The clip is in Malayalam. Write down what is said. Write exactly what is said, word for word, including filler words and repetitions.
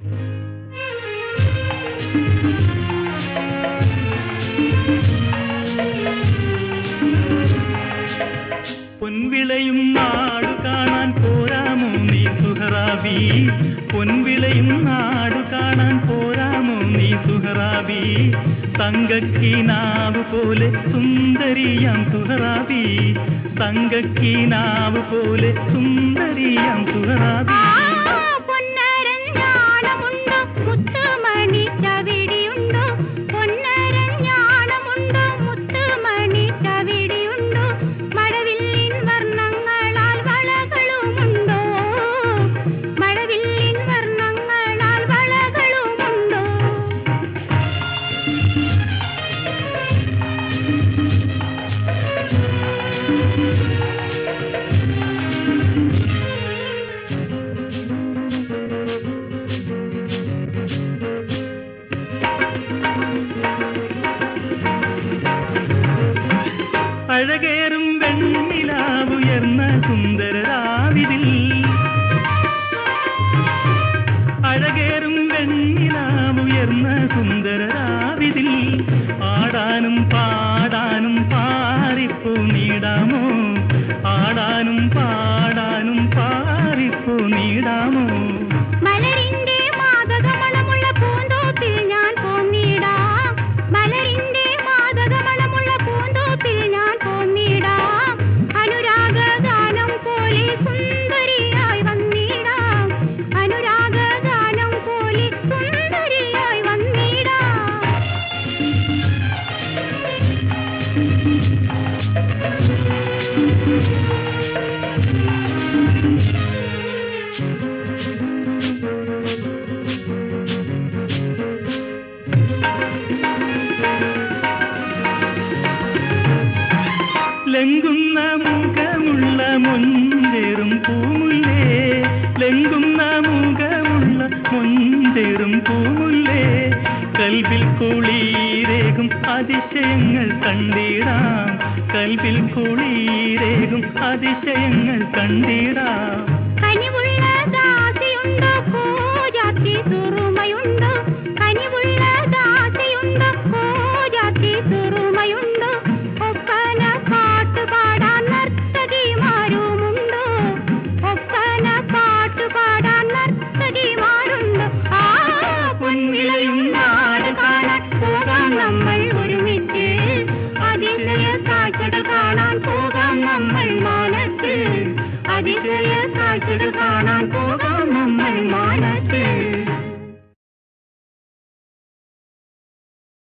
പൊൻവിളയും നാടു കാണാൻ പോരാമോ നീ സുഹറാബി, പൊൻവിളയും നാടു കാണാൻ പോരാമോ നീ സുഹറാബി, തങ്കക്കിനാവ് പോലെ സുന്ദരിയാം സുഹറാബി, തങ്കക്കിനാവ് പോലെ സുന്ദരിയാം സുഹറാബി. അഴകേറും വെണ്ണിലാവുയർന്ന സുന്ദരരാവിതിൽ, അഴകേറും വെണ്ണിലാവുയർന്ന സുന്ദരരാവിതിൽ, ആടാനും പാടാനും പാറിപ്പോ നീടാമോ, ആടാനും പാടാനും പാറിപ്പോ നീടാമോ. മലരിന്റെ മാതകമണമുള്ള പൂന്തോപ്പിൽ ഞാൻ പോന്നിടാം, മലരിന്റെ മാതകമണമുള്ള പൂന്തോപ്പിൽ ഞാൻ പോന്നിടാം, അനുരാഗഗാനം പോലെ സുന്ദരിയായി വന്നിടാം, അനുരാഗഗാനം പോലെ സുന്ദരിയായി വന്നിടാം. ലംഘുന്ന മുഖമുള്ള മൊഞ്ചേറും പൂമുല്ലേ, ലംഘുന്ന മുഖമുള്ള മൊഞ്ചേറും പൂമുല്ലേ, കൽബിൽ കുളിരേകും അതിശയങ്ങൾ കണ്ടിടാം, കൽബിൽ കുളിരേകും അതിശയങ്ങൾ കണ്ടിടാം. കനിവുള്ള ദാസിയുണ്ടോ പൂജാത്തി